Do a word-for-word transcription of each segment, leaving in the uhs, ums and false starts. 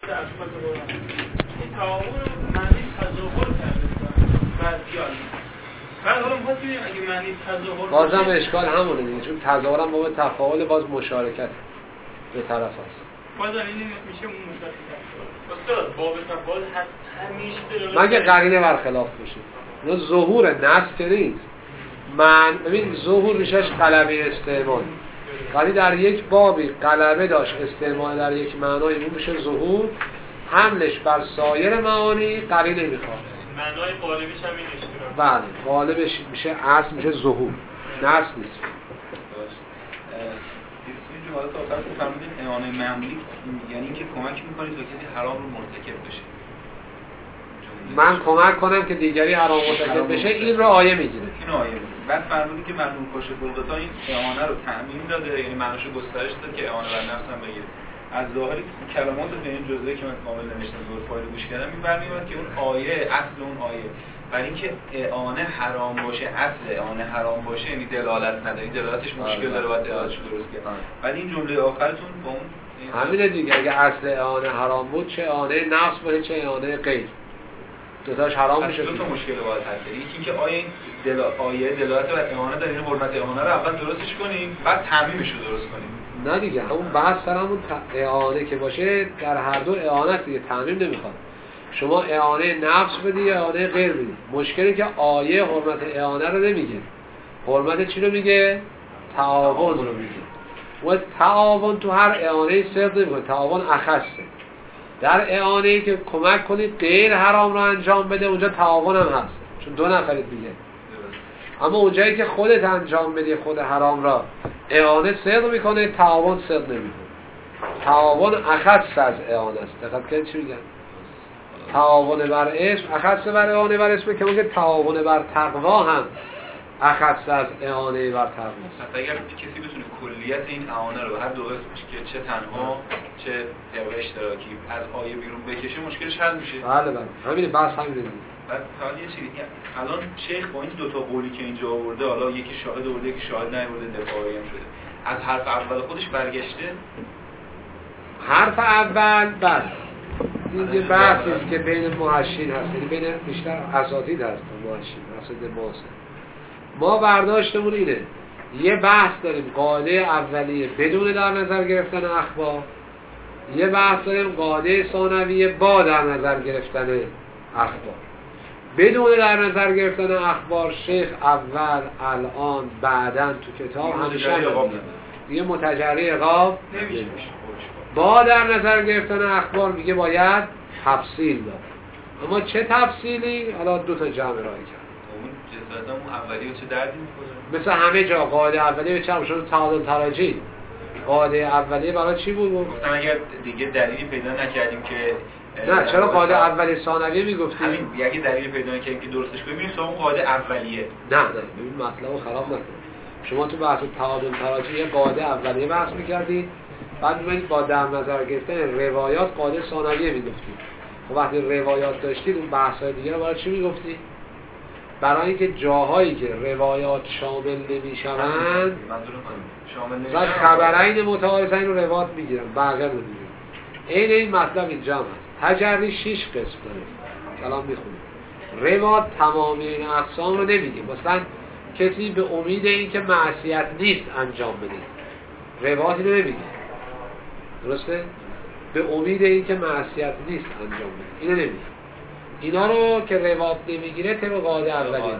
این تعامل معنی تظاهر کرده بعد بیان بعد حالا میخواد ببینیم اگه معنی تظاهر بازم اشکال همونه دیگه، چون تظاهر هم باب تفاعل باز مشارکت به طرف هست. بازم این میشه مشارکت. استاد باب تفاعل همیشه مگه قرینه برخلاف بشه. اون ظهور نفس که نیست. من ببین ظهور ریشش غلبه استعمال. ولی در یک بابی غلبه داشت استعمال در یک معنای اون میشه ظهور، حملش بر سایر معانی قرینه میخواد. معنای غالبش هم این اشتراک. بله، غالبش میشه اصل میشه ظهور. نفس نیست. این جملات آخر که فرمودین اعانه معمولی یعنی اینکه کمک میکنید تا کسی حرام رو مرتکب بشه. من کمک کنم که دیگری حرام مرتکب بشه، این رو آیه میگیره. این آیه میگیره. بعد فرمودید که مردم کشه بلغتا این اعانه رو تعمیم داده، یعنی معنیش رو گسترش داد که اعانه بر نفس هم بگیره. از ظاهری کلمات به این جزئیه که من کامل نوشتم دور فایل گوش کردم این برمیاد که اون آیه اصل اون آیه برای اینکه اعانه حرام باشه، اصل اعانه حرام باشه یعنی دلالت نداره، دلالتش مشکل داره باید دلالتش درست کرد. ولی این جمله آخرتون با اون همینه دیگه، اگه اصل اعانه حرام بود چه اعانه نفس باشه چه اعانه غیر دوتاش حرام میشه. دو تا مشکل باید حل کنیم. یکی اینکه آیه این دل آیه دلالت بر اعانه داره، این حرمت اعانه رو اول درستش کنیم بعد تعمیمش رو درست کنیم. نه دیگه همون بحث سر همون اعانه که باشه در هر دو اعانه دیگه تعمیم نمیخواد. شما اعانه نفس بدی یا اعانه غیر بدی، مشکلی که آیه حرمت اعانه رو نمیگه. حرمت چی رو میگه؟ تعاون رو میگه. و تعاون تو هر اعانه صدق نمیکنه، تعاون اخصه. در اعانه‌ای که کمک کنید غیر حرام رو انجام بده اونجا تعاون هم هست، چون دو نفرید دیگه. اما اونجایی که خودت انجام بدی خود حرام را اعانه صدق میکنه، تعاون صدق نمیکنه. تعاون اخص از اعانه است. دقت کنید چی میگن؟ تعاون بر اسم اخص بر اعانه بر اسم، که میگه تعاون بر تقوا هم اخص از اعانه بر تقوا است. اگر کسی بتونه کلیت این اعانه رو به هر دو قسمش که چه تنها چه طبق اشتراکی از آیه بیرون بکشه مشکلش حل میشه. بله بله همین بحث همینه. بعد حالا یه چیزی الان شیخ با این دو تا قولی که اینجا آورده، حالا یکی شاهد آورده یکی شاهد نیاورده، دفاعی هم شده، از حرف اول خودش برگشته. حرف اول بس این یه بحثی است که بین محشین هست، یعنی بین بیشتر اساتید هست محشین اساتید ماسه. ما برداشتمون اینه یه بحث داریم قاعده اولیه بدون در نظر گرفتن اخبار، یه بحث داریم قاعده ثانویه با در نظر گرفتن اخبار. بدون در نظر گرفتن اخبار شیخ اول الان بعدن تو کتاب همیشه دیگه متجری عقاب نمیشه. با در نظر گرفتن اخبار میگه باید تفصیل داد. اما چه تفصیلی؟ حالا دو تا جمع رای کرد. اون جزئیات اون اولیه چه دردی میکنه؟ مثل همه جا قاعده اولیه چه شد تعادل تراجی. قاعده اولیه برای چی بود؟ گفتم اگر دیگه دلیلی پیدا نکردیم که نه چرا قاعده اولیه ثانویه میگفتیم؟ همین اگه دلیلی پیدا نکردیم که درستش کنیم ببینیم اون قاعده اولیه. نه نه ببین مطلبو خراب نکن. شما تو بحث تعادل تراجی یه قاعده اولیه بحث می‌کردید، بعد می‌بینید با در نظر گرفتن روایات قاعده ثانویه میگفتید. خب وقتی روایات داشتید اون بحث‌های دیگه رو برای چی میگفتید؟ برای اینکه جاهایی که روایات شامل نمیشوند منظورم شامل نمیشن خبرین متعارضین رو روایات میگیرن، بقیه رو میگیرن. این این مطلب اینجا هست. تجری شش قسم داره. کلام میخونیم. روایات تمامی این اقسام رو نمیگه. مثلا کسی به امید اینکه معصیت نیست انجام بده، روایاتی رو نمیگه. درسته؟ به امید اینکه معصیت نیست انجام بده، اینو نمیگه. اینا رو که روایت نمیگیره طبق قاعده اولیه.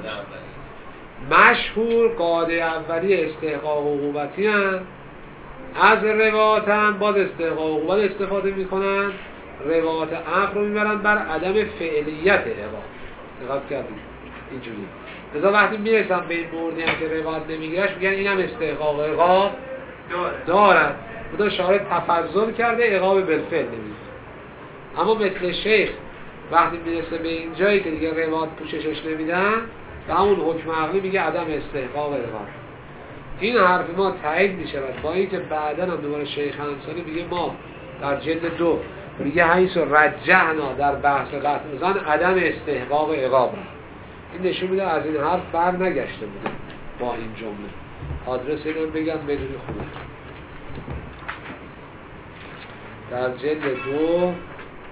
مشهور قاعده اولیه استحقاق عقوبتی هم از روایت هم باز استحقاق عقوبت استفاده میکنن، روایت امر رو میبرن بر عدم فعلیت عقاب. دقت کردید اینجوری. لذا وقتی میرسن به این موردی هم که روایت نمیگیرش میگن اینم استحقاق عقاب دارد. خدا شارع تفضل کرده عقاب بالفعل نمیگه. اما مثل شیخ وقتی میرسه به این جایی که دیگه روایت پوششش نمیدن و همون حکم عقلی میگه عدم استحقاق عقاب. این حرف ما تایید میشه با اینکه بعداً هم دوباره شیخ انصاری میگه ما در جلد دو میگه حیث رجحنا در بحث قطع میزان عدم استحقاق عقاب. این نشون میده از این حرف بر نگشته بوده با این جمله. آدرس اینم بگم بدون خونه. در جلد دو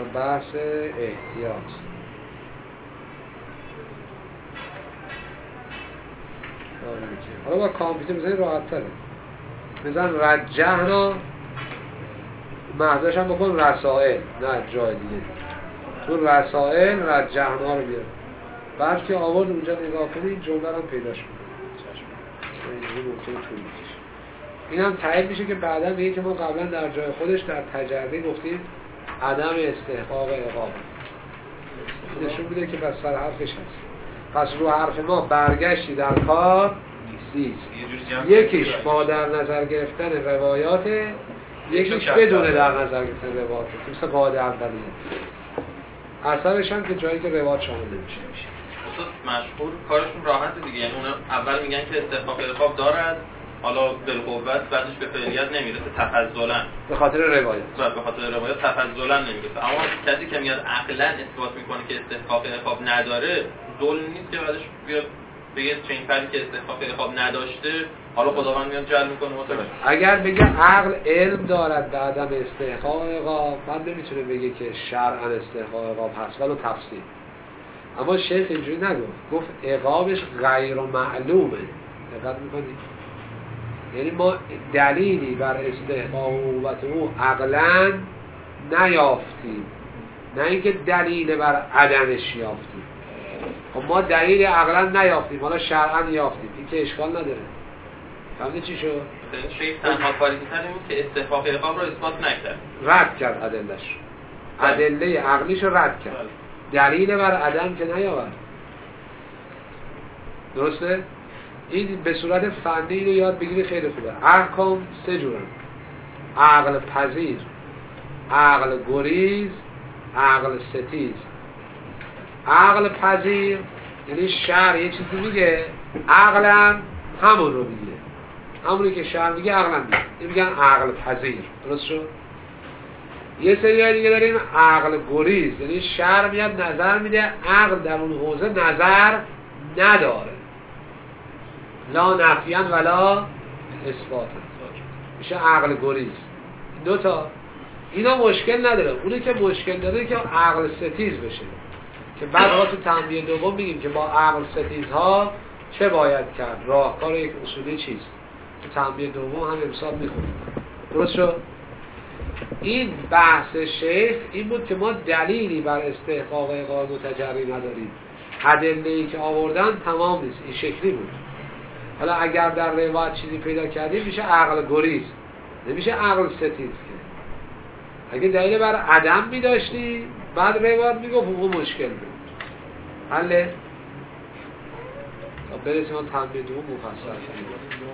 در بحث احتیاط. حالا با کامپیوتر بزنید راحت تره. بزن رجحنا، محضش هم بکن رسائل، نه جای دیگه. تو رسائل رجحنا رو بیار. بعد که آورد اونجا نگاه کنید جمله رو پیداش کنید. اینجوری ممکنه طول بکشه. این هم تایید میشه که بعدا میگه که ما قبلا در جای خودش در تجربه گفتیم عدم استحقاق عقاب. نشون میده که بس سر حرفش هست. پس رو حرف ما برگشتی در کار نیست. یکیش با در نظر گرفتن روایات، یکیش بدون در نظر گرفتن روایات. مثل قاعده اولیه. اثرش هم که جایی که روایات شامل نمیشه. مشهور کارشون راحته دیگه، یعنی اونا اول میگن که استحقاق عقاب دارد، حالا بالقوت بعدش به فعلیت نمیرسه تفضلا به خاطر روایت. به خاطر روایت تفضلا نمیرسه. اما کسی که میاد عقلا اثبات میکنه که استحقاق عقاب نداره، ظلم نیست که بعدش بیاد بگه چنین فردی که استحقاق عقاب نداشته حالا خداوند میاد جلب میکنه متوجه. اگر بگه عقل علم دارد به عدم استحقاق عقاب، بعد نمیتونه بگه که شرعا استحقاق عقاب هست، ولی تفصیل. اما شیخ اینجوری نگفت، گفت عقابش غیر معلومه. دقت میکنید؟ یعنی ما دلیلی بر استحقاق عقوبت او عقلاً نیافتیم، نه اینکه دلیل بر عدمش یافتیم. خب ما دلیل عقلاً نیافتیم، حالا شرعاً یافتیم، این که اشکال نداره. فهمیدی چی شد؟ شیخ تنها کاری که کرد که استحقاق عقاب رو اثبات نکرد، رد کرد ادله‌اش، ادله عقلیش رو رد کرد، دلیل بر عدم که نیاورد. درسته؟ این به صورت فنی رو یاد بگیری خیلی خوبه. احکام سه جورن: عقل پذیر، عقل گریز، عقل ستیز. عقل پذیر یعنی شرع یه چیزی میگه، عقلم همون رو میگه، همونی که شرع میگه عقلم میگه، این میگن عقل پذیر. درست شد؟ یه سری دیگه داریم عقل گریز، یعنی شرع میاد نظر میده، عقل در اون حوزه نظر نداره، لا نفیان ولا اثباتن، میشه عقل گریز. دو تا اینا مشکل نداره. اونی که مشکل داره که عقل ستیز بشه، که بعد ما تو تنبیه دوم میگیم که با عقل ستیزها چه باید کرد، راهکار یک اصولی چیست. تو تنبیه دوم هم امسال میخونیم. درست شد؟ این بحث شیخ این بود که ما دلیلی بر استحقاق عقاب متجری نداریم، ادله‌ای که آوردن تمام نیست. این شکلی بود. حالا اگر در روایت چیزی پیدا کردیم میشه عقل گریز، نمیشه عقل ستیز. که اگه دلیل بر عدم میداشتی بعد روایت میگفت اون مشکل بود. حله؟ خب برسیم آن تنبیه دوم مفصل کنیم.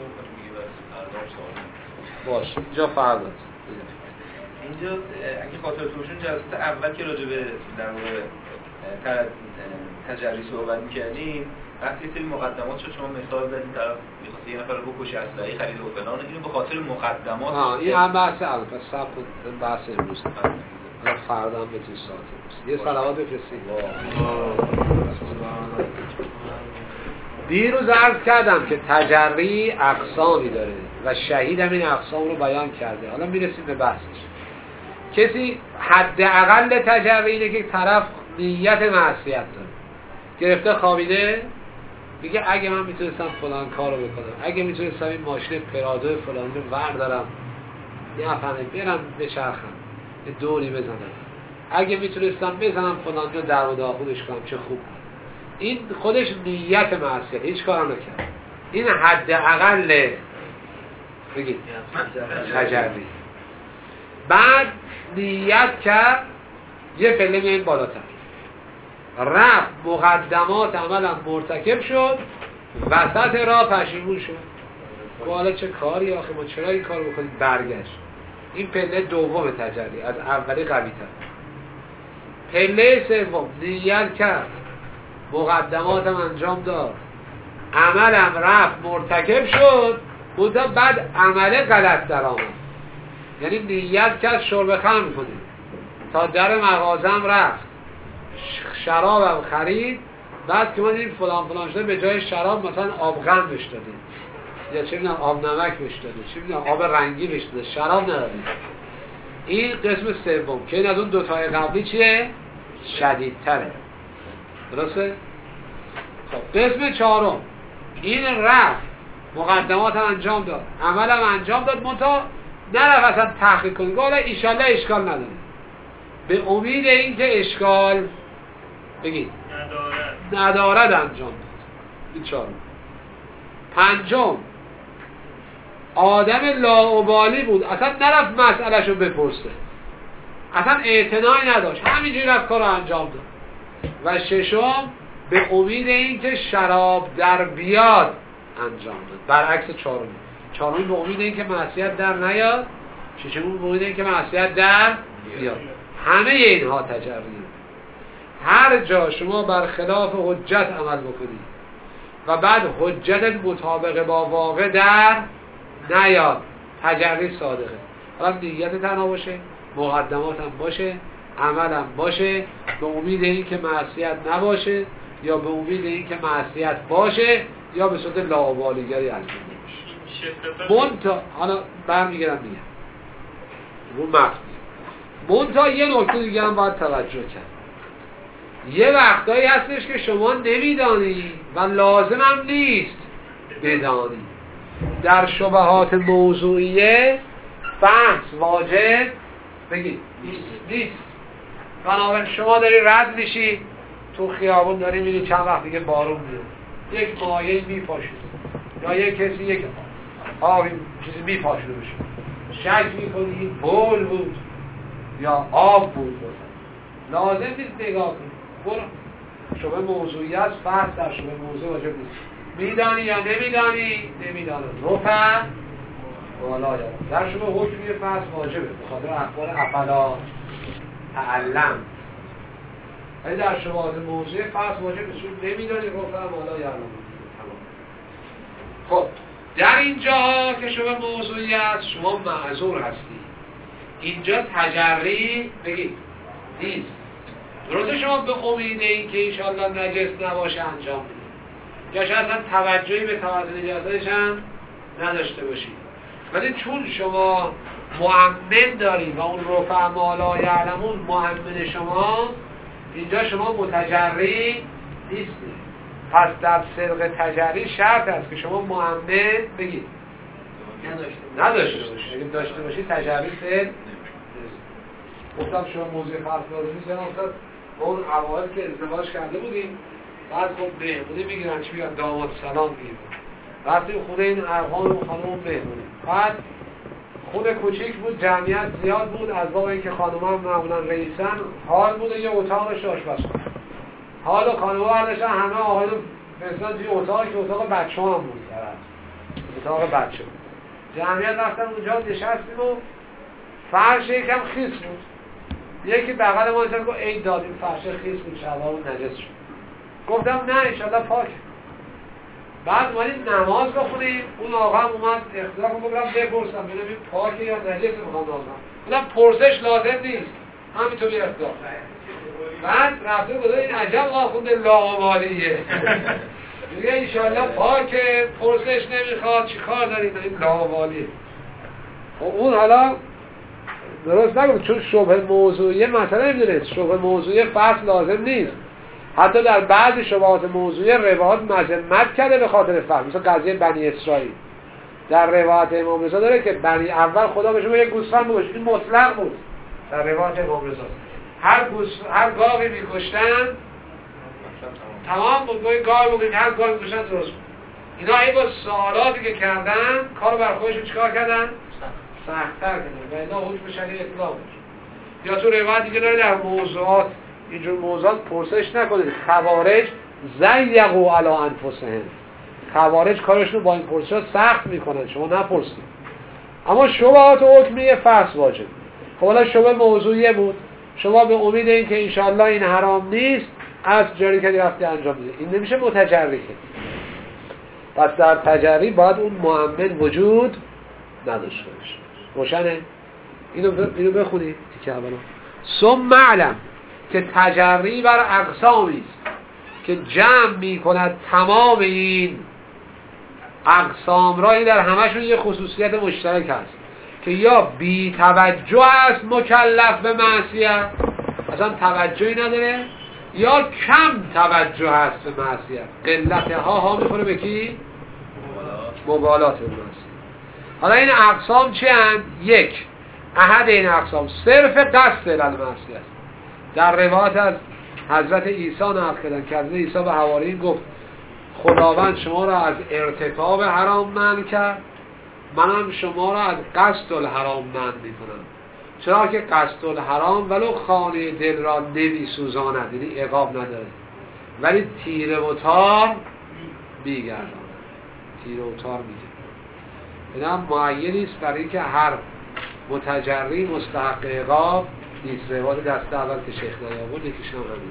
باش اینجا فرداد اینجا اگه خاطرتون جلسات اول که راجع به در مورد تجری صحبت می‌کردیم، وقتی سری مقدمات شد شما مثال زدین طرف می‌خواد یه نفر رو بکشه اسلحه خرید و فلان، اینو به خاطر مقدمات. ها این هم بحث اول. پس صبر کن بحث امروز حالا فردا هم بهتون ساعت امروز یه صلوات بفرستید. دیروز عرض کردم که تجری اقسامی داره و شهید هم این اقسام رو بیان کرده. حالا میرسیم به بحثش. کسی حداقل تجری اینه که طرف نیت معصیت داره، گرفته خوابیده میگه اگه من میتونستم فلان کارو بکنم، اگه میتونستم این ماشین پرادو فلان رو بردارم نفهمه برم بچرخم یه دوری بزنم، اگه میتونستم بزنم فلان رو در و داخلش کنم چه خوب. این خودش نیت معصیت، هیچ کار نکرد. این حداقل بگید تجری. بعد نیت کرد یه پله میایم بالاتر، رفت مقدمات عملا مرتکب شد، وسط راه پشیمون شد. حالا چه کاری آخه ما چرا این کار بکنیم؟ برگشت. این پله دوم تجری، از اولی قوی تر. پله سوم نیت کرد، مقدماتم انجام داد، عملم رفت مرتکب شد، منتها بعد عمله غلط در آمد. یعنی نیت کرد شرب خمر کنه، تا در مغازم رفت شرابم خرید، بعد که ما دیدیم فلان فلان شده به جای شراب مثلا آب غم بهش دادیم یا چه میدونم آب نمک بهش دادیم، چه میدونم آب رنگی بهش دادیم، شراب ندادیم. این قسم سوم که این از اون دوتای قبلی چیه؟ شدیدتره. درسته؟ خب قسم چهارم این رفت مقدمات هم انجام داد، عمل هم انجام داد، منتها نرفت اصلا تحقیق کنید گفت ایشالله اشکال نداره. به امید اینکه اشکال بگید ندارد ندارد انجام داد. این چهارم. پنجم آدم لاابالی بود، اصلا نرفت مسئلهشو بپرسه، اصلا اعتنایی نداشت، همینجوری رفت کار رو انجام داد. و ششم به امید اینکه شراب در بیاد انجام داد، برعکس چهارمی. چهارمی به امید اینکه معصیت در نیاد، ششمی به امید اینکه معصیت در بیاد. همه اینها تجربیه. هر جا شما برخلاف حجت عمل بکنید و بعد حجتت مطابق با واقع در نیاد، تجربی صادقه. حالا نیت تنها باشه، مقدمات هم باشه، عمل هم باشه، به امید این که معصیت نباشه یا به امید این که معصیت باشه یا به صورت لاابالیگری انجام بشه. منتها حالا برمیگردم میگم رو متن، منتها یه نکته دیگه هم باید توجه کرد. یه وقتایی هستش که شما نمیدانی و لازم هم نیست بدانی. در شبهات موضوعیه بحث واجب بگید نیست. بنابراین شما داری رد میشی تو خیابون، داری میری چند وقت دیگه بارون میاد، یک مایه میپاشه یا یک کسی یک آبی چیزی میپاشه بشه، شک میکنی بول بود یا آب بود، لازم نیست نگاه کنی، برو. شبه موضوعیت فرض در شبه موضوع واجب نیست. میدانی یا نمیدانی؟ نمیدانی. رفع والا در شبه حکمی فرض واجبه به خاطر اخبار افلا تعلم. ولی در شبهات موضوع فرض واجب نیست، نمیدانی رفع والا یعلم. خب در اینجا که شبه موضوعیت شما معذور هستی، اینجا تجری بگید نیست. درسته شما به امید این که انشاءالله نجس نباشه انجام بدید یا شاید اصلا توجهی به توازن نجاسش هم نداشته باشید، ولی چون شما مؤمن دارید و اون رفع ما لا یعلمون مؤمن شما، اینجا شما متجری نیستید. پس در صدق تجری شرط است که شما مؤمن بگید نداشته باشید. اگه داشته باشید تجری صدق. گفتم شما موضوع فرض لازم نیست، یعنی افتاد اون اوائل که ازدواج کرده بودیم، بعد خب مهمونی میگیرن چی میگن داماد سلام میگیرن، رفتیم خونه این ارهان و خانم مهمونی، بعد خونه کوچیک بود، جمعیت زیاد بود، از باب اینکه خانم هم معمولا رئیسن، حال بود یه اتاقش آشپزخونه، حال خانم ها برداشتن همه آقایون فرستادن توی اتاقی که اتاق بچه هم بود، اتاق بچه بود. جمعیت رفتن اونجا نشستیم و فرش یکم خیس بود، یکی بغل ما نشست گفت ای داد این فرش خیس بود شلوارمون نجس شد. گفتم نه انشالله پاک. بعد اومدیم نماز بخونیم، اون آقا هم اومد اختلاف رو بگرم بپرسم ببینم این پاکه یا نجس میخوام نازم. بودم پرسش لازم نیست، همینطوری اختلاف. بعد رفته بوده این عجب آخونده لاابالیه میگه انشالله پاکه، پرسش نمیخواد، چی کار داریم این لاابالیه. اون حالا درست نگم چون شبه موضوعیه مثلا نمیدونید شبه موضوعیه فصل لازم نیست. حتی در بعضی شبهات موضوعیه روایات مذمت کرده به خاطر فهم، مثل قضیه بنی اسرائیل در روایت امام رضا داره که بنی اول خدا بهشون یک گوسفند بکش، این مطلق بود در روایت امام رضا. هر گوس هر گاوی میکشتن تمام بود، گوی گاو بگید هر گاوی میکشتن درست بود. اینا ای با سوالاتی که کردن کارو بر خودشون چیکار کردن؟ سخت‌تر کردن و اینا حکم شریع اطلاق بود. یا تو روایت دیگه داره در موضوعات اینجور موضوعات پرسش نکنید. خوارج زیغوا علی انفسهم، خوارج کارشون با این پرسشات سخت میکنن، شما نپرسید. اما شبهات حکمی فصل واجب. خب حالا شبه موضوعیه بود، شما به امید این که انشاءالله این حرام نیست از جاری که رفتی انجام بده، این نمیشه متجری که. پس در تجری باید اون مؤمن وجود نداشته باشه. روشنه؟ اینو ب... اینو بخونید تیکه اولا. ثم علم که تجری بر اقسامی است که جمع میکند تمام این اقسام را، این در همشون یه خصوصیت مشترک هست. که یا بی توجه است مکلف به معصیت، اصلا توجهی نداره، یا کم توجه است به معصیت، قلت ها ها میخوره به کی؟ مبالات به معصیت. حالا این اقسام چی هستند؟ یک، احد این اقسام صرف قصد المعصیت. در روایت از حضرت عیسی نقل کردن که حضرت عیسی به حواریون گفت خداوند شما را از ارتکاب حرام منع کرد، منم شما را از قصد الحرام منع میکنم. چرا که قصد الحرام ولو خانه دل را نمی سوزاند، یعنی عقاب نداره، ولی تیر و تار میگرداند، تیر و تار میگرداند. اینا معینی است برای اینکه هر متجری مستحق عقاب نیست. روایت دست اول که شیخ نیاورد یکیش هم همین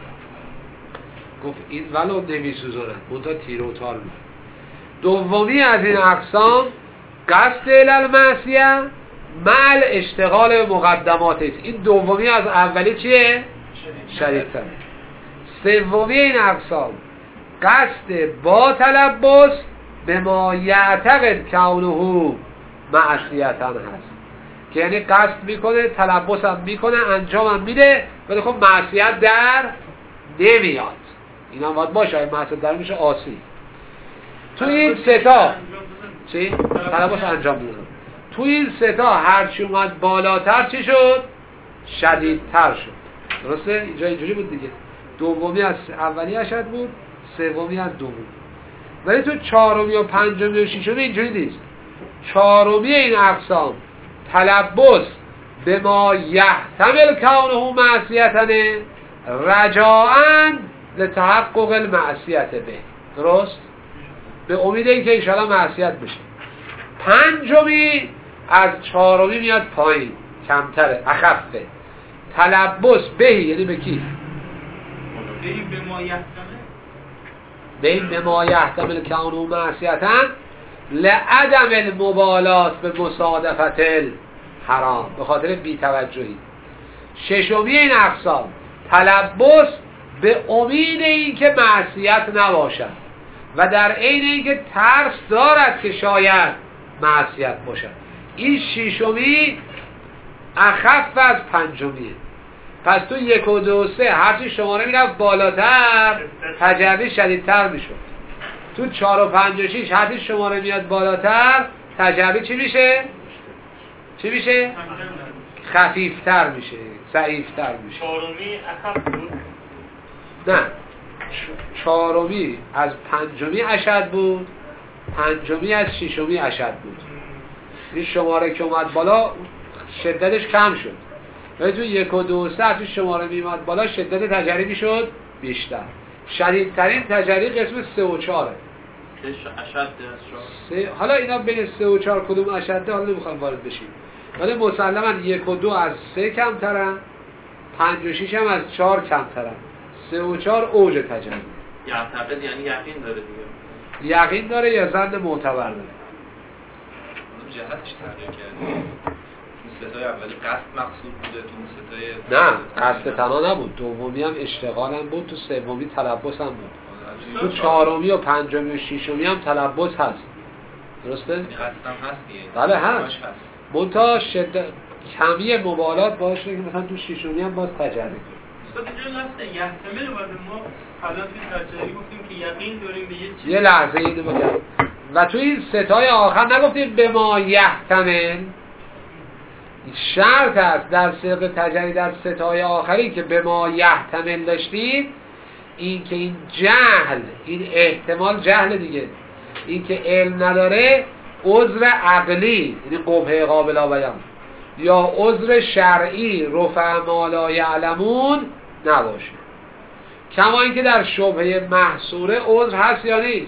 گفت این ولو نمی سوزاند، منتها تیر و تار میگرداند. دومی از این اقسام قصد المعصیه مع اشتغال به مقدمات است. این دومی از اولی چیه؟ شدیدتر. سومی این اقسام قصد با تلبس به ما یعتقد کونه معصیتاً هست، که یعنی قصد میکنه، تلبس هم میکنه، انجام هم میده، ولی خب معصیت در نمیاد. این هم باید باشه، معصیت در میشه آسی. تو این ستا چی؟ تلبس انجام میده. تو این ستا هرچی اومد بالاتر چی شد؟ شدیدتر شد. درسته؟ اینجا اینجوری بود دیگه. دومی از اولی اشد بود، سومی از دومی. ولی تو چهارمی و پنجمی و ششمی اینجوری نیست. چهارمی این اقسام تلبس به ما یحتمل کونه معصیتنه رجاءً لتحقق المعصیت به. درست؟ به امید اینکه انشاءالله معصیت بشه. پنجمی از چهارمی میاد پایین، کمتره، اخفه. تلبس بهی یعنی به کی؟ بهی به ما یحتمل بهی به ما یحتمل کونه معصیتاً لعدم المبالات به مصادفت الحرام، به خاطر بی‌توجهی. ششمی این اقسام تلبس به امید اینکه معصیت نباشد و در عین اینکه ترس دارد که شاید معصیت باشد. این ششمی اخف از پنجمیه. پس تو یک و دو سه هرچی شماره میرفت بالاتر تجربه شدیدتر میشد. تو چهار و پنج و شیش هرچی شماره میاد بالاتر تجربه چی میشه؟ چی میشه؟ خفیفتر میشه، ضعیفتر میشه. چهارمی اخف بود؟ نه، چهارمی از پنجمی اشد بود، پنجمی از ششمی اشد بود. این شماره که اومد بالا شدتش کم شد، ولی تو یک و دو سه تو شماره میمد بالا شدت تجربی میشد بیشتر. شدیدترین تجربی قسم سه و چاره. اشد سه. حالا اینا بین سه و چهار کدوم اشده حالا نمیخوام وارد بشیم، ولی مسلما یک و دو از سه کمترن، پنج و شیش هم از چهار کمترن، سه و چهار اوج تجربی. یعتقد یعنی یقین داره دیگه. یقین داره یا ظن معتبر داره. جهتش تغییر کرده. تو ستای اولی قصد مقصود بوده، تو ستای نه قصد تنها نبود، دومی هم اشتغال هم بود، تو سومی تلبس هم بود، تو چهارمی و پنجمی و ششمی هم تلبس هست. درسته؟ قصد هم هست دیگه. بله هست. منتها شدت کمی مبالات باشه که مثلا تو ششمی هم باز تجربه کنیم. استاد اینجا لفظ یحتمل و ما قبلا توی تجربه گفتیم که یقین داریم به یه چیز. یه لحظه اینو بگم. و تو این ستای آخر نگفتیم به ما یحتمل. شرط است در سیاق تجری در ستای آخری که به ما یحتمل داشتید این که این جهل، این احتمال جهل دیگه، این که علم نداره عذر عقلی یعنی قبح قابل بیان یا عذر شرعی رفع ما لا یعلمون نباشه. کما اینکه در شبهه محصوره عذر هست یا نیست؟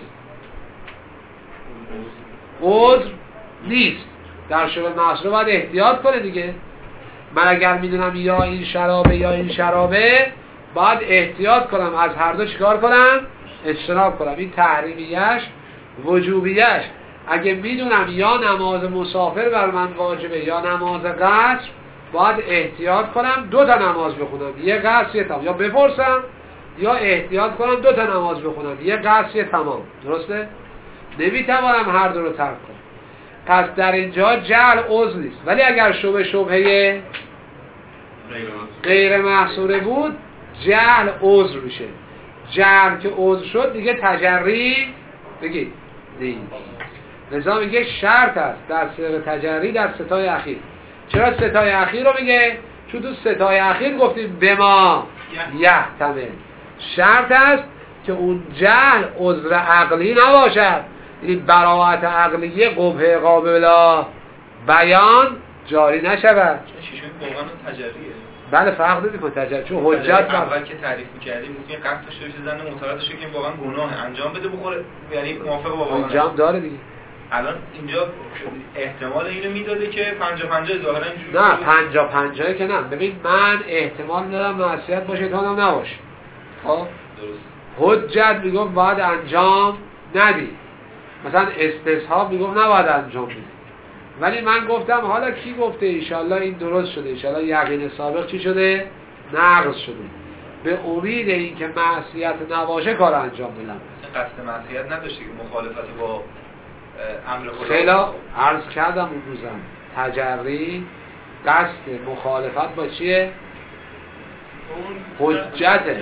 عذر نیست. در شبه محصوره باید احتیاط کنه دیگه. من اگر میدونم یا این شرابه یا این شرابه باید احتیاط کنم، از هر دو چیکار کنم؟ اجتناب کنم. این تحریمیش وجوبیش. اگه میدونم یا نماز مسافر بر من واجبه یا نماز قصر باید احتیاط کنم دو تا نماز بخونم، یه قصر یه تمام، یا بپرسم یا احتیاط کنم دو تا نماز بخونم، یه قصر یه تمام. درسته؟ نمیتوانم هر دو رو ترک کنم. پس در اینجا جعل عذر نیست، ولی اگر شبه شبهه غیر محصوره بود جعل عذر میشه. جعل که عذر شد دیگه تجری بگید نیست. لذا میگه شرط است در صيغه تجری در ستای اخیر. چرا ستای اخیر رو میگه؟ چون تو ستای اخیر گفتیم بما یحتمل. شرط است که اون جهل عذر عقلی نباشد، یعنی براءت عقلیه قبح قابل بیان جاری نشود. شیشون واقعا تجریه. بله فرق نمیکنه تجری، چون حجت اول که تعریف می‌کردیم گفتیم قطعش رو زن معترضش که واقعا گناه انجام بده بخوره، یعنی موافق با واقعا انجام داره دیگه. الان اینجا احتمال اینو میداده که پنجاه پنجاه ظاهرا اینجوری نه پنجاه پنجاه که نه. ببین من احتمال دارم معصیت باشه تا هم نباشه. خب درست. حجت میگم باید انجام ندی، مثلا استصحاب میگم نباید انجام بدی، ولی من گفتم حالا کی گفته ایشالله این درست شده، ایشالله یقین سابق چی شده؟ نقض شده. به امید این که معصیت نباشه کار انجام بدم. قصد معصیت نداشته که مخالفت با امر خدا. خیلی عرض کردم اون روزم تجری قصد مخالفت با چیه؟ حجته.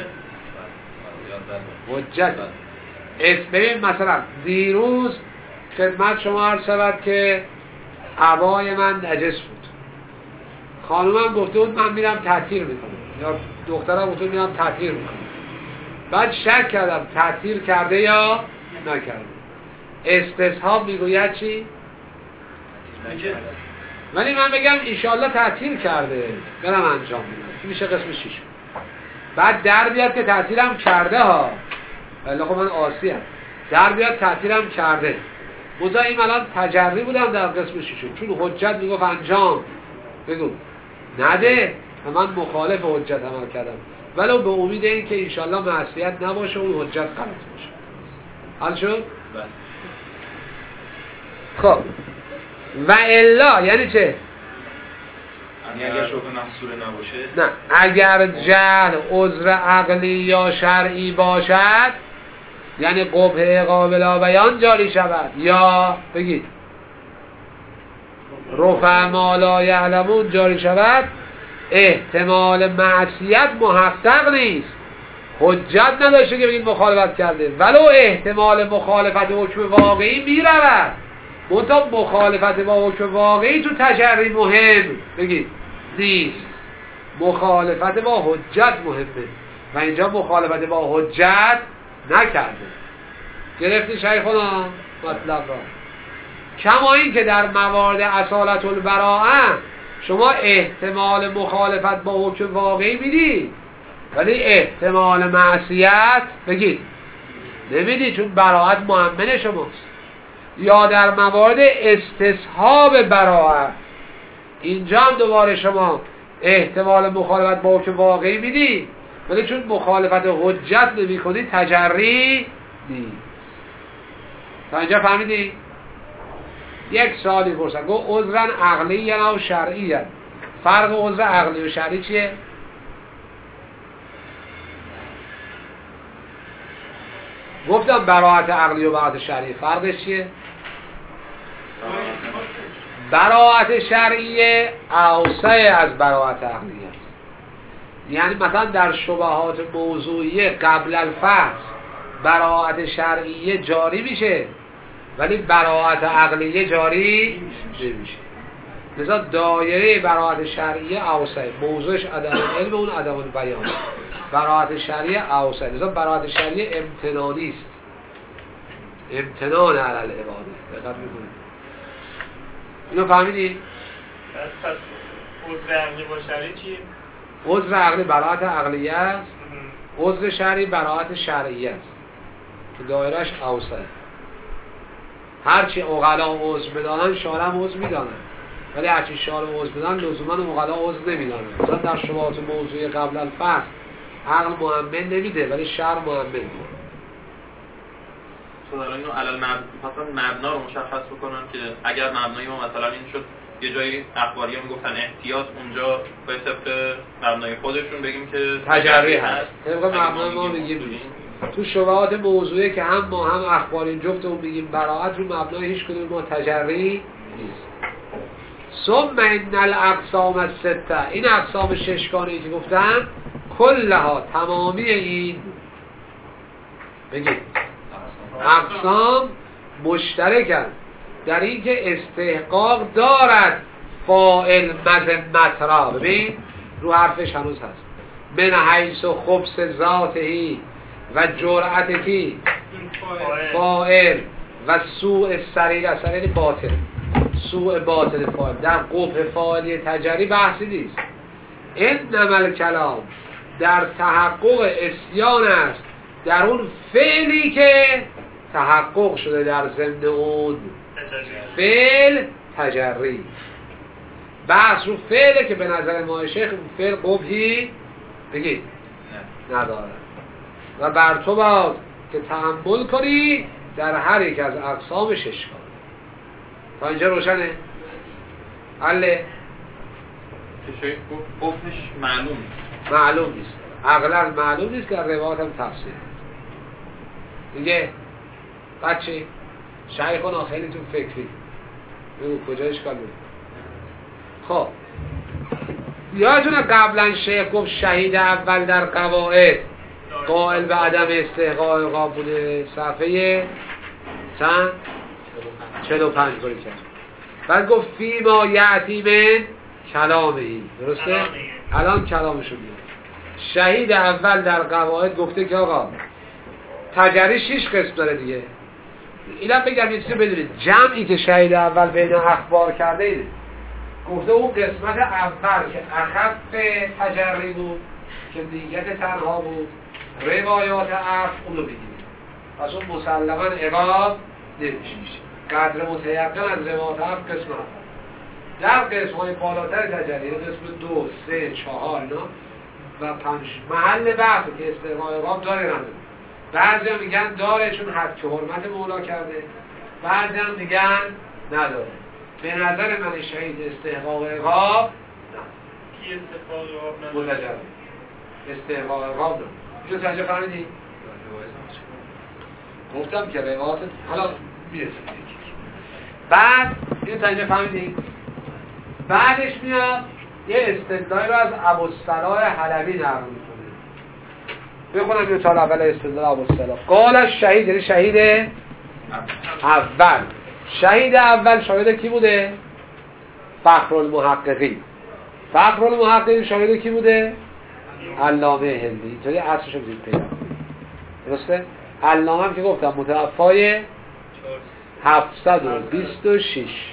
حجت. ببین مثلا دیروز خدمت شما عرض شود که عبای من نجس بود، خانومم گفته بود من میرم تطهیر میکنم، یا دخترم گفته میرم تطهیر میکنم. بعد شک کردم تطهیر کرده یا نکرده. استصحاب میگوید چی؟ نکرده. ولی من بگم ایشالله تطهیر کرده برم انجام میدم، این میشه قسم شیش. بعد در بیاد که تطهیرم کرده ها، ولی خب من عاصی ام، در بیاد تطهیرم کرده، بودا این الان تجری بودم در قسم شیشم، چون حجت میگفت انجام بگو نده، من مخالف حجت عمل کردم، ولو به امید این که انشالله معصیت نباشه و اون حجت غلط باشه. حل شد؟ خب و الا یعنی چه؟ یعنی اگر شبه محصوره نباشه؟ نه، اگر جهل عذر عقلی یا شرعی باشد یعنی قبح قابل بیان جاری شود، یا بگید رفع ما لا یعلمون جاری شود، احتمال معصیت محقق نیست، حجت نداشته که بگید مخالفت کرده، ولو احتمال مخالفت حکم واقعی میرود، منتها مخالفت با حکم واقعی تو تجری مهم بگید نیست، مخالفت با حجت مهمه و اینجا مخالفت با حجت نکرده. گرفتی شیخونا مطلب را؟ کما این که در موارد اصالت البراءه شما احتمال مخالفت با حکم واقعی میدی ولی احتمال معصیت بگید نمیدی، چون براءت مؤمن شماست. یا در موارد استصحاب براءه اینجا هم دوباره شما احتمال مخالفت با حکم واقعی میدی ولی چون مخالفت حجت نمی کنی تجری نیست. تا اینجا فهمیدی؟ یک سوالی پرسن گو عذرن عقلی یا شرعی، فرق عذر عقلی و شرعی چیه؟ گفتم براءت عقلی و براءت شرعی فرقش چیه؟ براءت شرعی اوسع از براءت عقلی است. یعنی مثلا در شبهات موضوعی قبل الفحص براءت شرعی جاری میشه ولی براءت عقلی جاری نمیشه. لذا دایره براءت شرعی اوسع، موضوعش عدم علم اون عدم بیان، براءت شرعی اوسع. لذا براءت شرعی امتنانی است، امتنان علی العباده. دقت میکنید؟ اینو فهمیدی؟ پس عذر عقلی با شرعی چیه؟ عذر عقلی براءت عقلی است، عذر شرعی براءت شرعی است که دایرش اوسع. هرچی عقلا عذر بدانن شارع عذر میدانن، ولی هرچی شارع عذر بدانن لزوما عقلا عذر نمیدانن. مثلا در شبهات موضوعی قبل الفحص عقل مؤمن نمیده ولی شرع مؤمن میده. تو الان اینو علل مثلا مبنا رو مشخص بکنن که اگر مبنای ما مثلا این شد یه جایی اخباری ها میگفتن احتیاط، اونجا به طبق مبنای خودشون بگیم که تجری هست. طبق مبنای ما میگیم تو شبهات موضوعی که هم ما هم اخبارین جفتمون میگیم براءت رو مبنای هیچ کدوم ما تجری نیست. ثم ان الاقسام السته، این اقسام ششگانه‌ای که گفتم کلها تمامی این بگید اقسام مشترکن در این که استحقاق دارد فاعل مذمت را. ببین رو حرفش هنوز هست. من حیث و خبث ذاتی و جرأتی فاعل و سوء سریع سریع باطل، سوء باطل فاعل در قبح فاعلی تجری بحثی نیست. انما الکلام در تحقق اسیان است در اون فعلی که تحقق شده در ضمن اون فعل تجری. بحث رو فعله که به نظر ما شیخ اون فعل قبحی بگید نداره و بر تو باید که تأمل کنی در هر یک از اقسام ششگانه. تا اینجا روشنه؟ حله؟ شیخ قبحش معلوم معلوم نیست، اغلب معلوم نیست که روایت هم تفسیر دیگه. بچه شیخونا خیلی تو فکری بگو کجا اشکال بود. خب یادتونه قبلا شیخ گفت شهید اول در قواعد قائل به عدم استحقاق عقاب بوده، صفحه چند؟ چهل و پنج باری کرد. بعد گفت فی ما یعتی من کلامهی، درسته؟ الان کلامشو بیاد. شهید اول در قواعد گفته که آقا تجری شیش قسم داره دیگه. اینم بگم یه چیزی بدونید، جمعی که شهید اول بین اخبار کرده اینه، گفته اون قسمت اول که اخف تجری بود که نیت تنها بود، روایات عرف اونو بگیرید، پس اون مسلما عقاب نمیشه. قدر متیقن از روایات عرف قسم اول. در قسم های بالاتر تجری، قسم دو، سه، چهار اینا و پنج محل بحث که استحقاق عقاب داره نداره. بعضی هم میگن داره چون حد که حرمت مولا کرده، بعضی هم میگن نداره. به نظر من شهید استحقاق عقاب نه. کی استحقاق عقاب نداره؟ متجرد استحقاق عقاب نه. اینو تا اینجا فهمیدی؟ گفتم که روایات حالا میرسیم. بعد اینو تا اینجا فهمیدی؟ بعدش میاد یه استدلال رو از ابوالصلاح حلبی نقل میکنه. بخونم یه تال اول استدلال ابوالصلاح. قال الشهید، یعنی شهید اول. شهید اول شاهد کی بوده؟ فخر المحققین. فخر المحققین شاهد کی بوده؟ علامه هندی. اینطوری اصلش رو بزید پیدا درسته؟ علامه هم که گفتم متوفای هفتصد و بیست و شش،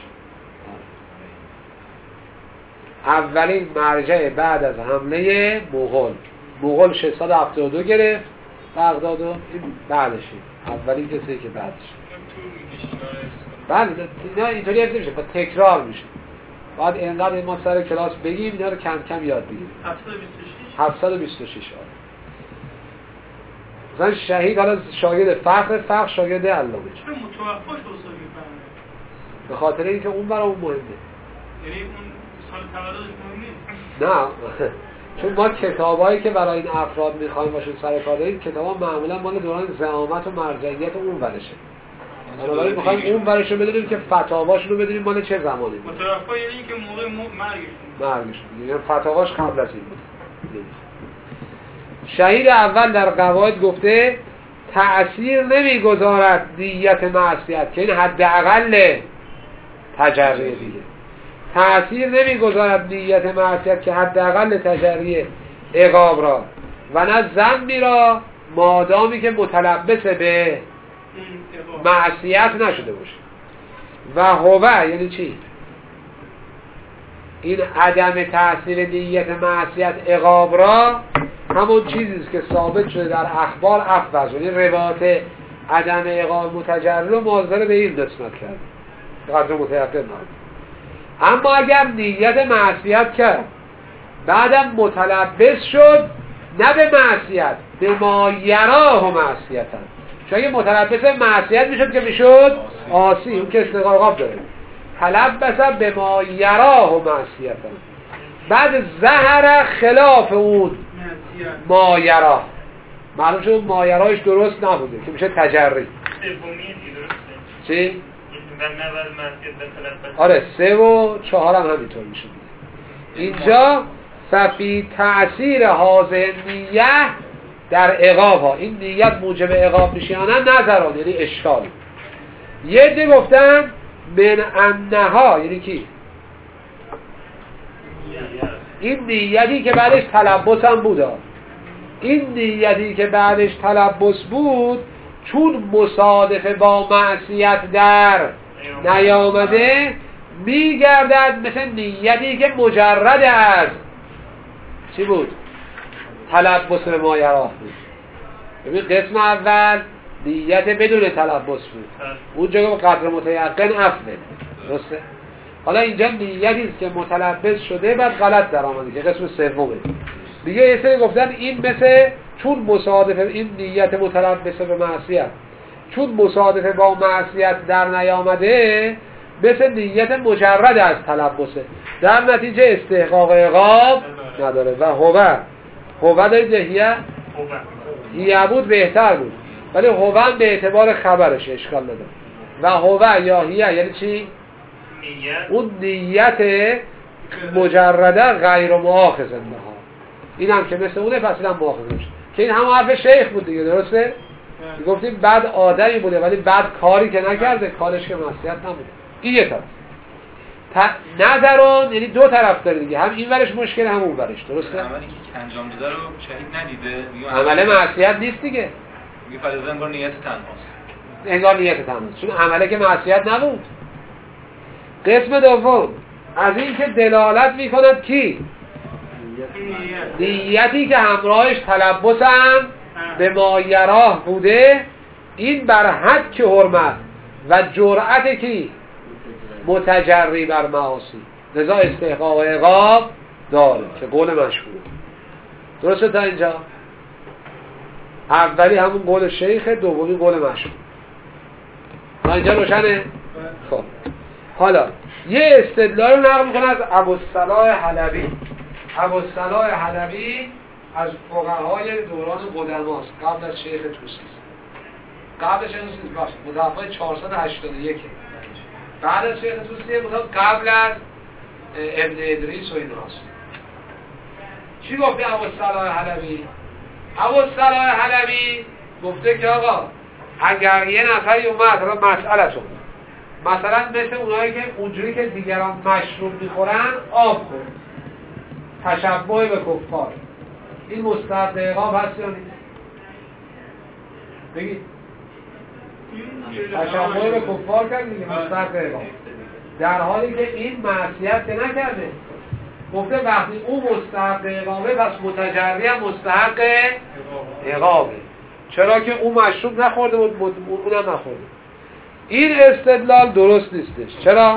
اولین مرجع بعد از حمله مغول. مغول ششصد و هفتاد و دو گرفت بغداد و این بعدشه، اولین کسی که بعدش. بله اینا اینطوری حفظ میشه، تکرار میشه. باید اینقدر ما سر کلاس بگیم اینا رو کم کم یاد بگیریم. هفتصد و بیست و شش مثلا شهید حالا شاگرد فخر، فخر شاگرد علامه. چرا متوفاش حسابی می‌کنه؟ به خاطر اینکه اون برای اون مهمه. یعنی اون سال تولدش مهم نیست؟ نه چون ما کتابایی که برای این افراد میخوایم باشون سر کار داریم، کتابا معمولا مال دوران زعامت و مرجعیت اون ورشه. بنابراین میخوایم اون ورش رو بدونیم که فتاواش رو بدونیم مال چه زمانی بود. متوفا یعنی اینکه موقع مرگش مرگش بود، یعنی فتاواش قبل از این بود. شهید اول در قواعد گفته تأثیر نمیگذارد نیت معصیت، که این حداقل تجری دیگه. تأثیر نمیگذارد نیت معصیت که حداقل تجری عقاب را و نه ذنبی را، مادامی که متلبس به معصیت نشده باشه. و هو یعنی چی؟ این عدم تأثیر نیت معصیت عقاب را همون چیزیست که ثابت شده در اخبار افوز، یعنی روایت عدم عقاب متجرد رو مازدار به این قسمت کرد قدر متیقن نام. اما اگر نیت معصیت کرد بعدم متلبس شد نه به معصیت، به ما یراه معصیت هم. چون اگه متلبس معصیت میشد که میشد آسی، اون که استقاقاب داره. تلبس به ما یراه معصیت هم. بعد ظهر خلاف اون ما یراه، معلوم شد ما یراهش درست نبوده که میشه تجری. چی؟ آره سه و چهار هم همینطور میشه. اینجا ففی تأثیر حاضر نیه در عقاب ها، این نیت موجب عقاب میشه یا نه نظران، یعنی اشکال. یه عده گفتن من انها، یعنی کی؟ این نیتی که بعدش تلبس هم بود. این نیتی که بعدش تلبس بود چون مصادف با معصیت در نیامده میگردد مثل نیتی که مجرد از چی بود؟ تلبس به مایراه بود. ببین قسم اول نیت بدون تلبس بود، اونجا که قدر متیقن افضل، درسته؟ حالا اینجا نیتی است که متلبس شده بعد غلط در آمده که قسم سومه. دیگه یه سری گفتن این مثل چون مصادف این نیت متلبس به معصیت چون مصادف با معصیت در نیامده مثل نیت مجرد از تلبسه، در نتیجه استحقاق عقاب نداره. و هوه هوه دارید هیه هیه بود بهتر بود، ولی هوه به اعتبار خبرش اشکال نداره. و هوه یا هیه یعنی چی؟ اون نیت مجرده غیر مؤاخذ ها، این هم که مثل اونه پس این هم مؤاخذ میشه، که این هم حرف شیخ بود دیگه، درسته؟ گفتیم بعد آدمی بوده ولی بعد کاری که نکرده، کارش که معصیت نبوده. این یه طرف. ت... نظران یعنی دو طرف داره دیگه، هم این ورش مشکل هم اون ورش، درسته؟ عملی که انجام میده رو شهید ندیده، عمل معصیت نیست دیگه، میگه فرض انگار نیت تنهاست، انگار نیت تنهاست، چون عمله که معصیت نبود. قسم دوم از این که دلالت میکند کی؟ نیتی که همراهش تلبس هم به مایراه بوده، این بر حد که حرمت و جرأت کی؟ متجری بر معاصی، لذا استحقاق عقاب داره که قول مشهور. درسته تا اینجا؟ اولی همون قول شیخ، دومی قول مشهور. تا اینجا روشنه؟ خب حالا یه استدلال رو نقل میکنه از ابوالصلاح حلبی. ابوالصلاح حلبی از فقهای دوران قدماست، قبل از شیخ توسی. قبل از شیخ توسی باشه، متوفای چهارصد و هشتاد و یک. بعد از شیخ توسی متوفا قبل از ابن ادریس و ایناست. چی گفته ابوالصلاح حلبی؟ ابوالصلاح حلبی گفته که آقا اگر یه نفری اومد را مسئلتون مثلا مثل اونایی که اونجوری که دیگران مشروب میخورن آب خورد، تشبه به کفار، این مستحق عقاب هست یا نیست؟ بگید. تشبه به کفار کرد دیگه، مستحق عقاب، در حالی که این معصیت که نکرده. گفته وقتی اون مستحق عقابه پس متجری هم مستحق عقابه، چرا که اون مشروب نخورده بود اونم نخورده. این استدلال درست نیستش. چرا؟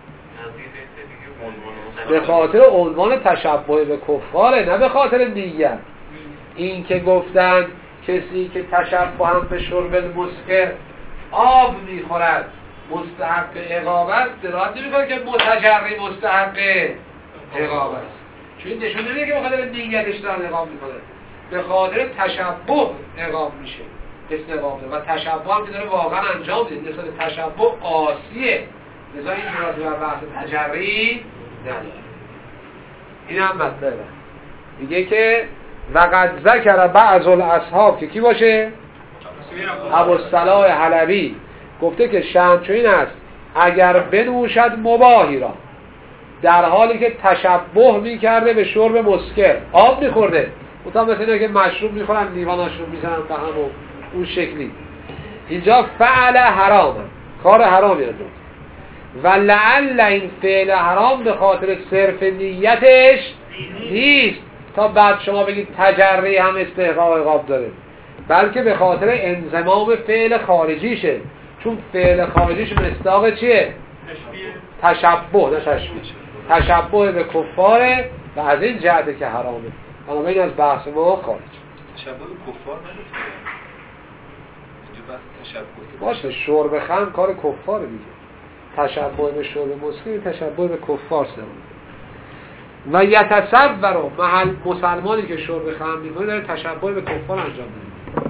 به خاطر عنوان تشبه به کفاره، نه به خاطر نیت. این که گفتن کسی که تشبه هم به شرب مسکر آب میخورد مستحق عقاب است، دلالت نمیکنه که متجری مستحق عقاب است، چون این نشون نمیده که به خاطر نیتش دارن عقاب میکنه، به خاطر تشبه عقاب میشه اسم عقاب ده. و تشبه هم که داره واقعا انجام میده، نسبت تشبه قاسیه، لذا این مراد بر بحث تجری نداره. این هم مطلبه. میگه که وقد ذکر بعض الاصحاب که کی باشه؟ ابوالصلاح حلبی گفته که شأن چنین است اگر بنوشد مباحی را، در حالی که تشبه میکرده به شرب مسکر، آب میخورده، اونتا مثل اینه که مشروب میخورن لیوان مشروب میزنن به هم و اون شکلی. اینجا فعل حرام، کار حرامی انجام و لعل این فعل حرام به خاطر صرف نیتش نیست تا بعد شما بگید تجری هم استحقاق عقاب داره، بلکه به خاطر انضمام فعل خارجیشه، چون فعل خارجیش مصداق چیه؟ تشبه، نه تشبیه، تشبه به کفاره و از این جهته که حرامه. بنابراین از بحث ما خارج. تشبه به کفار نگفته اینجا بحث تشبه باشه، شرب خمر کار کفاره دیگه، تشبه به شرب مسکر تشبه به کفار سمون. و یتصور محل مسلمانی که شرب خمر میکنه داره تشبه به کفار انجام میده.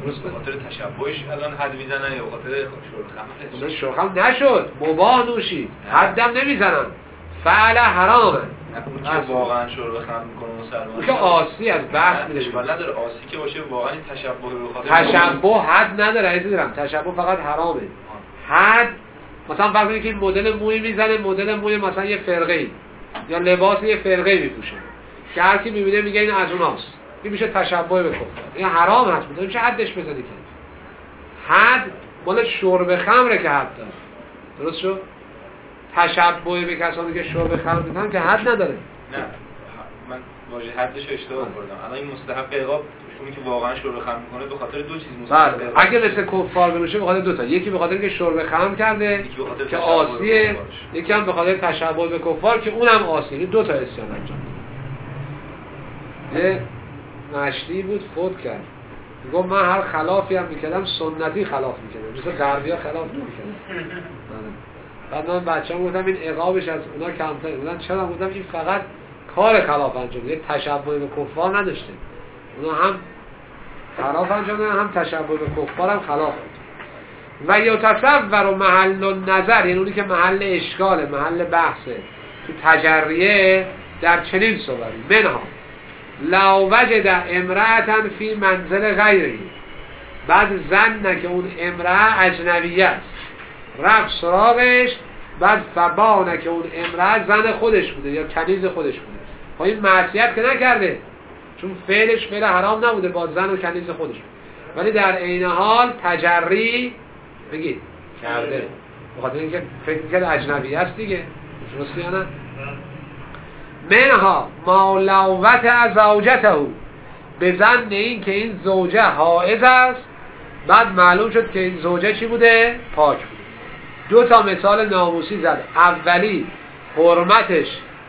درسته؟ به خاطر تشبهش الان حد میزنن یا به خاطر شرب خمر؟ شرب خمر نشد، مباح نوشید، حدم نمیزنن، فعل حرامه. اون که واقعا شرب خمر میکنه مسلمان، اون که عاصی از بحث میره، اشکال نداره عاصی که باشه، واقعا این تشبه به خاطر تشبه حد نداره عزیزم، تشبه فقط حرامه. حد مثلا فرض کنید که این مدل موی میزنه، مدل موی مثلا یه فرقه‌ای یا لباس یه فرقه‌ای میپوشه که هر کی میبینه میگه این از اوناست، این میشه تشبه به کفر. این حرام هست، میتونی چه حدش بزنی که حد مال شرب خمره که حد داره، درست شد؟ تشبه به کسانی که شرب خمر میکنن که حد نداره. نه من واژه حدش رو اشتباه کردم. الان این مستحق عقاب اونی که واقعا شرب خمر میکنه به خاطر دو چیز مستحق عقاب. اگه مثل کفار بنوشه به خاطر دو تا، یکی به خاطر اینکه شرب خمر کرده که عاصیه، یکی هم به خاطر تشبه به کفار که اونم عاصیه. این دو تا عصیان انجام داد. یه مشتی بود فوت کرد، میگم من هر خلافی هم میکردم سنتی خلاف میکردم، مثل غربی‌ها خلاف نمیکردم. بعد من بچه‌ام گفتم این عقابش از اونا کمتره، گفتن چرا؟ گفتم این فقط کار خلاف انجام میده، تشبه به کفار نداشته. اونا هم خلاف انجام دادن، هم تشبه به کفار هم خلاف. و یتصور محل النظر، یعنی اونی که محل اشکاله، محل بحثه تو تجریه در چنین صوری منها لو وجد امرأة فی منزل غیره، بعد زن که اون امرأه اجنبیه است، رفت سراغش، بعد فبانه که اون امرأه زن خودش بوده یا کنیز خودش بوده. خب این معصیت که نکرده، چون فعلش فعل حرام نبوده، با زن و کنیز خودش بوده، ولی در عین حال تجری بگید کرده، بخاطر اینکه فکر می‌کرد اجنبی است دیگه، درسته یا نه؟ منها ما لوت از زوجته، به ظن این که این زوجه حائض است، بعد معلوم شد که این زوجه چی بوده؟ پاک بوده. دو تا مثال ناموسی زد. اولی حرمتش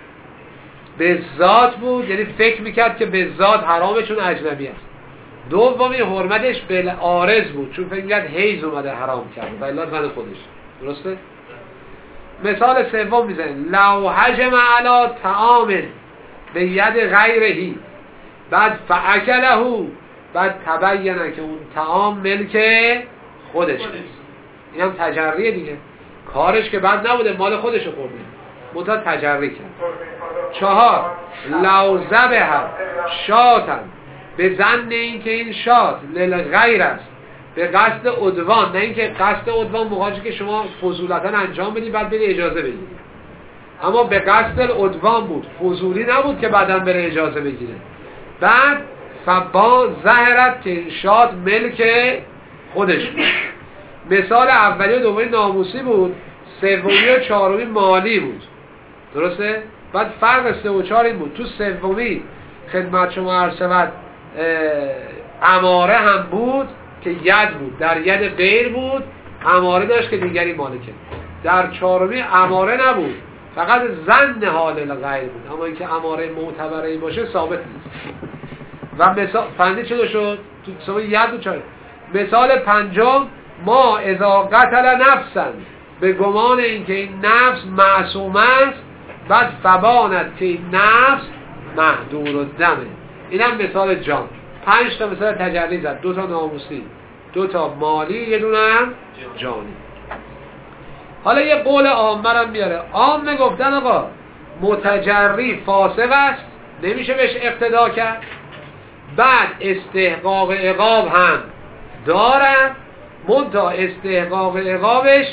به ذات بود، یعنی فکر میکرد که به ذات حرامه چون اجنبی است. دومی حرمتش به عارض بود، چون فکر میکرد حیض اومده حرام کرد و الا زن خودش. درسته؟ مثال سوم میزنه لو حجم علی طعام به ید غیرهی، بعد فاکله، بعد تبینه که اون طعام ملک خودش نیست. این هم تجریه دیگه، کارش که بد نبوده، مال خودش خورده، منتها تجری کرد. چهار لو ذبح شاتن، به ظن این که این شات للغیر است، به قصد عدوان، نه اینکه قصد عدوان موقعی که شما فضولتا انجام بدید بعد بری اجازه بگیرید، اما به قصد عدوان بود، فضولی نبود که بعداً بره اجازه بگیره. بعد فبا ظاهرت که شات ملک خودش بود. مثال اولی و دومی ناموسی بود، سومی و چهارمی مالی بود، درسته؟ بعد فرق سه و چهار این بود، تو سومی خدمت شما عرض شود اماره هم بود که ید بود، در ید غیر بود، اماره داشت که دیگری مالکه. در چهارمی اماره نبود، فقط ظن حال غیر بود، اما اینکه اماره معتبری باشه ثابت نیست. و مثال پنجه چه شد؟ تو سومی ید و چهار. مثال پنجم ما اذا قتل نفسن، به گمان اینکه این نفس معصوم است، بعد فبانت که این نفس محدور الدمه. این هم مثال جان. پنج تا مثال تجلی زد، دو تا ناموسی، دو تا مالی، یه دونه هم جانی. حالا یه قول عامه هم میاره. عامه گفتن آقا متجری فاسق است، نمیشه بهش اقتدا کرد، بعد استحقاق عقاب هم دارد، منتها استحقاق عقابش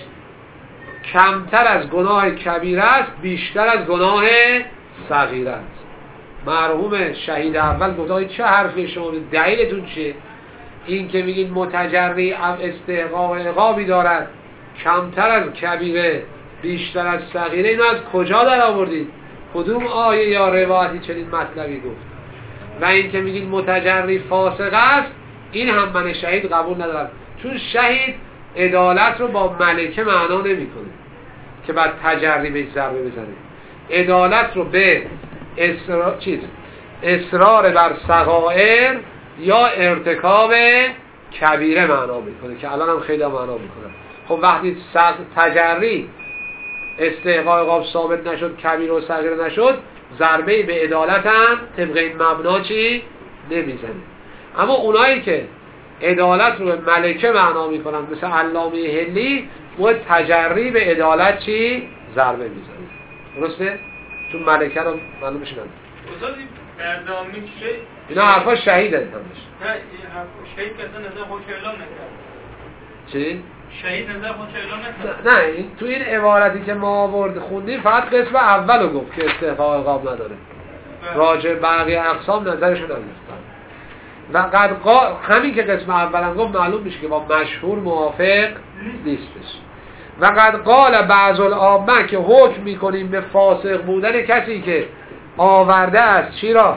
کمتر از گناه کبیره است، بیشتر از گناه صغیره است. مرحوم شهید اول گفت چه حرفی شما، دلیلتون چیه؟ این که میگین متجری استحقاق عقابی دارد کمتر از کبیره بیشتر از صغیره، اینو از کجا در آوردید؟ کدوم آیه یا روایتی چنین مطلبی گفت؟ و این که میگین متجری فاسق است، این هم من شهید قبول ندارم، چون شهید عدالت رو با ملکه معنا نمیکنه که بعد تجری بهش ضربه بزنه. عدالت رو به اصرار چیز اصرار بر صغائر یا ارتکاب کبیره معنا میکنه که الان هم خیلی معنا میکنه. خب وقتی تجری استحقاق عقاب ثابت نشد، کبیره و صغیره نشد، ضربه به عدالت هم طبق این مبنا چی نمیزنه. اما اونایی که عدالت رو به ملکه معنا میکنن مثل علامه هلی، و تجری به عدالت چی؟ ضربه میزنه. درسته؟ چون ملکه رو معلوم میشنن. استادی بردامی شهید اینا حرفا شهید هستن. نه این حرف شهید که اصلا نظر خودش اعلام نکرد. چی؟ شهید نظر خودش اعلام نکرد. نه این تو این عبارتی که ما آورد خوندیم فقط قسم اول رو گفت که استحقاق عقاب نداره. راجع بقیه اقسام نظرشون نگفتن. و قد قا... همین که قسم اولم گفت معلوم میشه که با مشهور موافق نیستش. و قد قال بعض العامه که حکم میکنیم به فاسق بودن کسی که آورده است چی را؟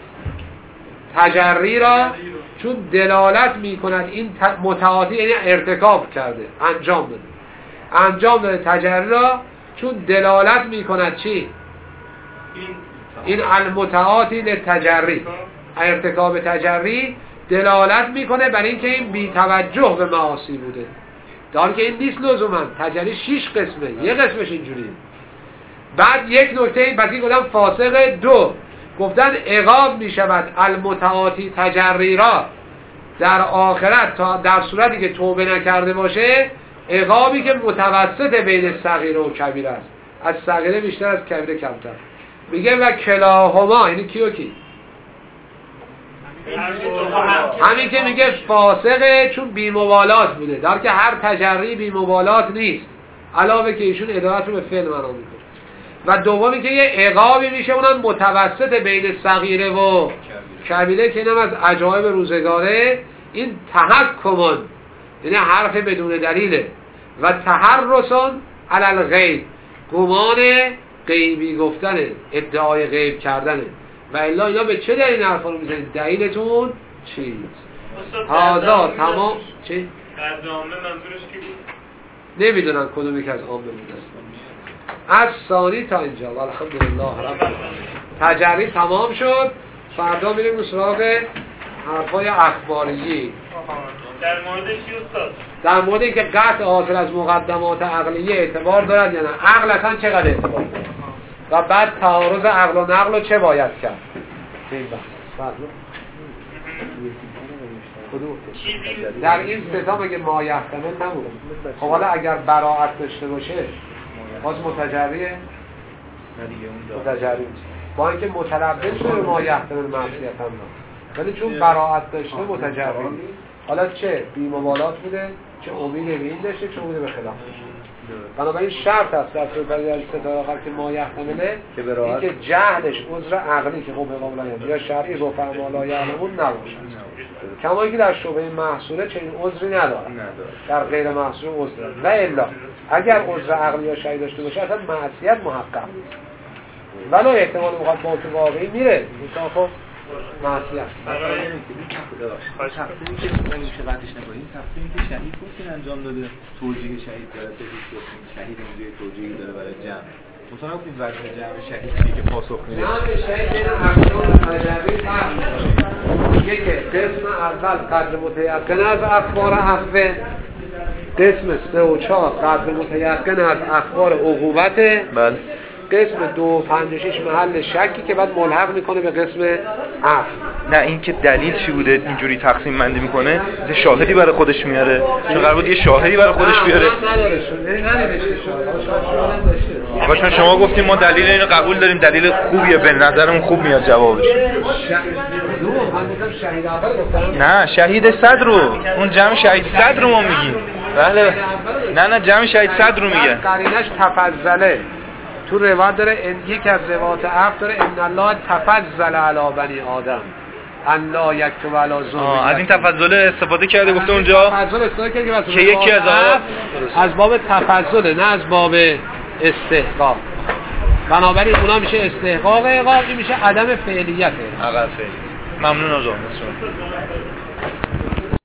تجری را، چون دلالت میکند این متعاطی یعنی ارتکاب کرده، انجام داده انجام داده تجری را، چون دلالت میکند چی؟ این المتعاطی للتجری، ارتکاب تجری دلالت میکنه بر اینکه این بی توجه به معاصی بوده، در که این نیست لزوما. تجری شش قسمه، یه قسمش اینجوریه. بعد یک نکته بعدی گفتم فاسق دو، گفتن عقاب میشود المتعاطی تجری را در آخرت تا در صورتی که توبه نکرده باشه، عقابی که متوسط بین صغیره و کبیره است، از صغیره بیشتر از کبیره کمتر. میگه و کلاهما، یعنی کیو کی؟ همین که میگه فاسقه چون بی‌مبالات بوده، در که هر تجری بی‌مبالات نیست، علاوه که ایشون عدالت رو به فعل معنا میکنه. و دومی که یه عقابی میشه اونم متوسط بین صغیره و کبیره که اینم از عجایب روزگاره. این تحکمون یعنی حرف بدون دلیله، و تحرسون علی الغیب، گمان غیبی گفتنه، ادعای غیب کردنه. و الا اینا به چه دلیل این حرفا رو میزنید؟ دلیلتون چیست؟ هازا تمام چی؟ قدر عامه منظورش کی بود؟ نمیدونم کدومی که از عامه بوده. از ثانی تا اینجا الحمدلله رب تجری تمام شد. فردا میریم سراغ حرفای اخباریی. در مورد چی استاد؟ در مورد اینکه قطع حاصل از مقدمات عقلیه اعتبار دارد یا نه، عقل اصلا چقدر اعتبار دارد و بعد تعارض عقل و نقل رو چه باید کرد. این بحث در این ستا مگه ما یحتمل نبود. خب حالا اگر براعت داشته باشه باز متجریه؟ متجری با اینکه متلبس شده ما یحتمل معصیت هم نه، ولی چون براعت داشته متجری. حالا چه بی‌مبالات بوده، چه امید به این داشته، چه امید به خلاف. بنابراین شرط است در صورت در ستاره آخر که ما یحتمله این که جهلش عذر عقلی که خب قبلا یا شرعی رو فرمالا یعلمون نباشه، کما که در شبهه محصوله چنین عذری نداره، در غیر محصول عذر نه. الا اگر عذر عقلی یا شرعی داشته باشه اصلا معصیت محقق نیست، ولی احتمال مخاطب با تو واقعی میره مثلا خب معصیت. تقسیمی که میشه قطعش نکنیم، تقسیمی که شهید گفتین انجام داده، توجیه شهید داره، تفسیر گفتین شهید اونجای توجیهی داره برای جمع. مثلا گفتین وجه جمع شهیدی که پاسخ میده. جمع شهید بین اقسام تجربی فرق می‌کنه. یک قسم اول قدر متیقن از اخبار عفو، قسم سه و چهار قدر متیقن از اخبار عقوبت. بله. قسم دو و پنج و شش محل شکی که بعد ملحق میکنه به قسم عفو. نه این که دلیل چی بوده اینجوری تقسیم بندی میکنه؟ یه شاهدی برای خودش میاره، چون قرار بود یه شاهدی برای خودش بیاره. نداره شد یعنی ننوشته شاهد. آقا چون شما گفتیم ما دلیل اینو قبول داریم، دلیل خوبیه، به نظرمون خوب میاد جوابش. نه شهید صد رو، اون جمع شهید صد رو ما میگیم. بله نه نه جمع شهید صد رو میگه. قرینش تفضله تو روایت داره، یکی از روایات عفو داره ان الله تفضل علی بنی آدم ان لا یکتب علی ظلم. از این تفضل استفاده کرده گفته اونجا تفضل استفاده کرده که یکی از از باب تفضل نه از باب استحقاق. بنابراین اونا میشه استحقاق عقاب، میشه عدم فعلیت عقب فعلی. ممنون آقا.